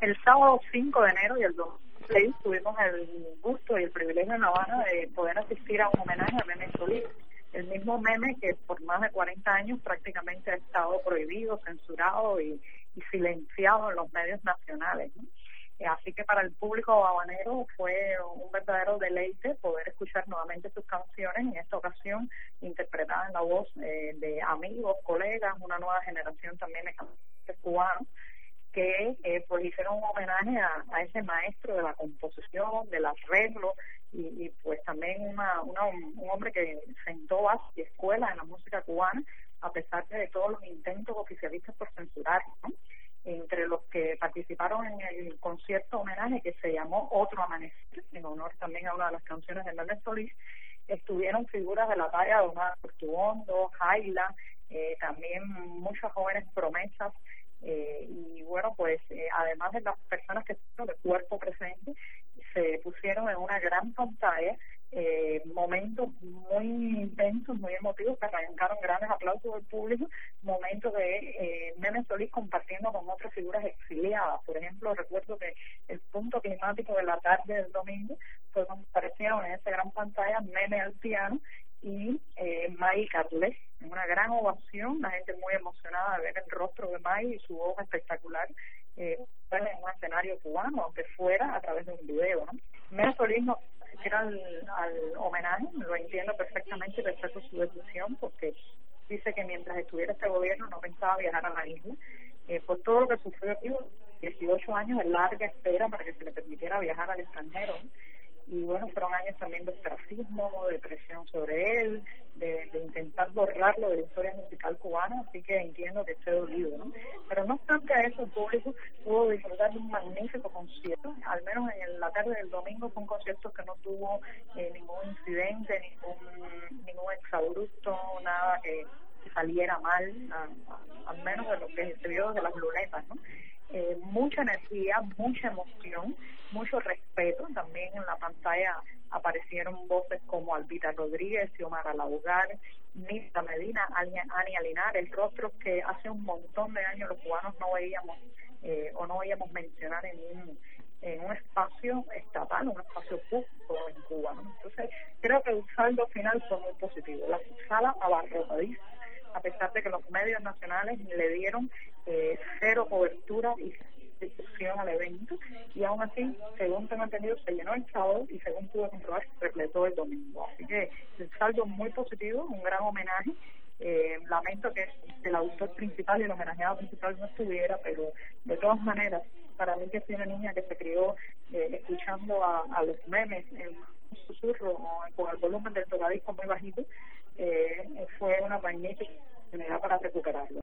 El sábado 5 de enero y el 26 tuvimos el gusto y el privilegio en La Habana de poder asistir a un homenaje a Meme Solís, el mismo Meme que por más de 40 años prácticamente ha estado prohibido, censurado y silenciado en los medios nacionales, ¿no? Así que para el público habanero fue un verdadero deleite poder escuchar nuevamente sus canciones, en esta ocasión interpretadas en la voz de amigos, colegas, una nueva generación también de cantantes cubanos que pues hicieron un homenaje a ese maestro de la composición, del arreglo y pues también un hombre que sentó base y escuela en la música cubana a pesar de todos los intentos oficialistas por censurarlo, ¿no? Entre los que participaron en el concierto homenaje que se llamó Otro Amanecer, en honor también a una de las canciones de Meme Solís, estuvieron figuras de la talla de Omar Portuondo, Jaila, también muchas jóvenes promesas, y bueno, pues además de las personas que estuvieron de cuerpo presente, se pusieron en una gran pantalla momentos muy intensos, muy emotivos, que arrancaron grandes aplausos del público, momentos de Meme Solís compartiendo con otras figuras exiliadas. Por ejemplo, recuerdo que el punto climático de la tarde del domingo fue cuando aparecieron en esa gran pantalla Meme al piano y May Carles, en una gran ovación, la gente muy emocionada de ver el rostro de May y su voz espectacular en un escenario cubano, aunque fuera a través de un video, ¿no? Meme Solís no asistir al homenaje, lo entiendo perfectamente y respeto su decisión, porque dice que mientras estuviera este gobierno no pensaba viajar a la isla, por todo lo que sufrió aquí, 18 años de larga espera para que se le permitiera viajar al extranjero, ¿no? Y bueno, fueron años también de ostracismo, de presión sobre él, de intentar borrarlo de la historia musical cubana, así que entiendo que esté dolido, ¿no? Pero no obstante a eso, el público pudo disfrutar de un magnífico concierto, al menos en la tarde del domingo fue un concierto que no tuvo ningún incidente, ningún exabrupto, nada que saliera mal, al menos de lo que se vio de las lunetas, ¿no? Mucha energía, mucha emoción, mucho respeto. También en la pantalla aparecieron voces como Albita Rodríguez, Xiomara Laugar, Nita Medina, Ania Linares, rostros que hace un montón de años los cubanos no veíamos o no veíamos mencionar en un espacio estatal, un espacio público en Cuba, ¿no? Entonces creo que el saldo final fue muy positivo. La sala abarrotadísima, a pesar de que los medios nacionales le dieron cero cobertura y difusión al evento, y aún así, según tengo entendido, se llenó el sábado y según pude comprobar, se repletó el domingo. Así que el saldo muy positivo, un gran homenaje. Lamento que el autor principal y el homenajeado principal no estuviera, pero de todas maneras, para mí que soy una niña que se crió escuchando a los memes en un susurro o con el volumen del tocadisco muy bajito, fue una magnífica oportunidad para recuperarlo.